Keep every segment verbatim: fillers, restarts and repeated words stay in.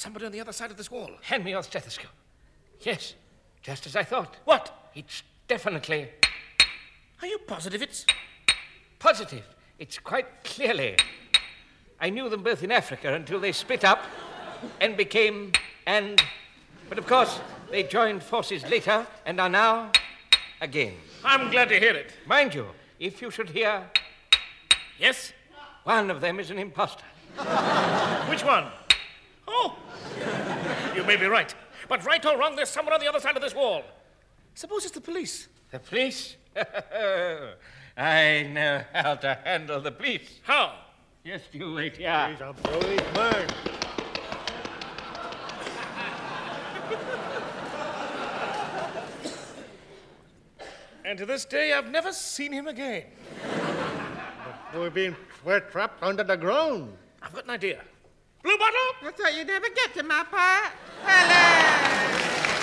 somebody on the other side of this wall. Hand me your stethoscope. Yes, just as I thought. What? It's definitely... Are you positive it's... Positive. It's quite clearly. I knew them both in Africa until they split up and became... and... But of course, they joined forces later and are now... again. I'm glad to hear it. Mind you, if you should hear... Yes? One of them is an imposter. Which one? Oh, you may be right. But right or wrong, there's someone on the other side of this wall. Suppose it's the police. The police? I know how to handle the police. How? Just you wait here. He's a brave man. And to this day, I've never seen him again. We've been we're trapped under the ground. I've got an idea. Blue bottle? I thought you'd never get to my part. Hello.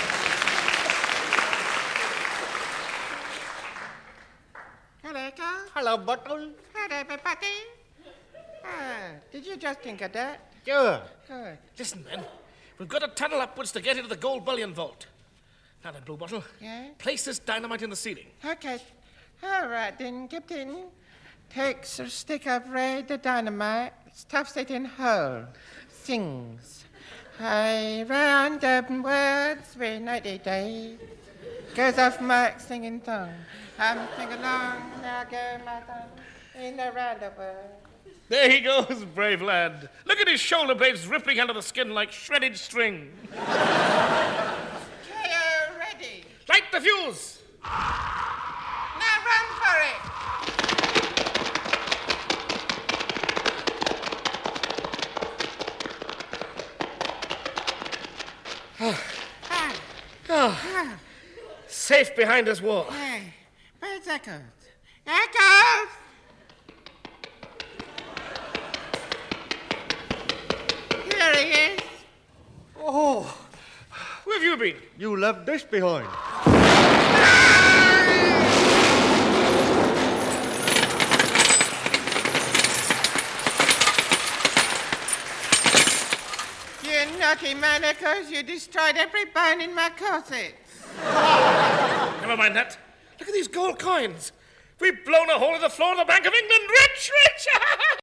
Hello, Carl. Hello, Bottle. Hello, everybody. Ah, did you just think of that? Sure. Good. Listen, men. We've got to tunnel upwards to get into the gold bullion vault. Now then, Blue Bottle. Yeah? Place this dynamite in the ceiling. Okay. All right, then, Captain. Takes a stick of red dynamite, stuffs it in hole, sings. I round up words with ninety days. Goes off Mark's singing tongue. I'm singing along, now go my tongue in the round of words. There he goes, brave lad. Look at his shoulder blades rippling out of the skin like shredded string. K O ready. Light the fuse. Now run for it. Ah. Oh. Safe behind this wall. Hey, where's Echoes? Echoes! Here he is. Oh, Where have you been? you left this behind. You naughty man, Echoes. You destroyed every bone in my corset. Never mind that. Look at these gold coins. We've blown a hole in the floor of the Bank of England. Rich, rich!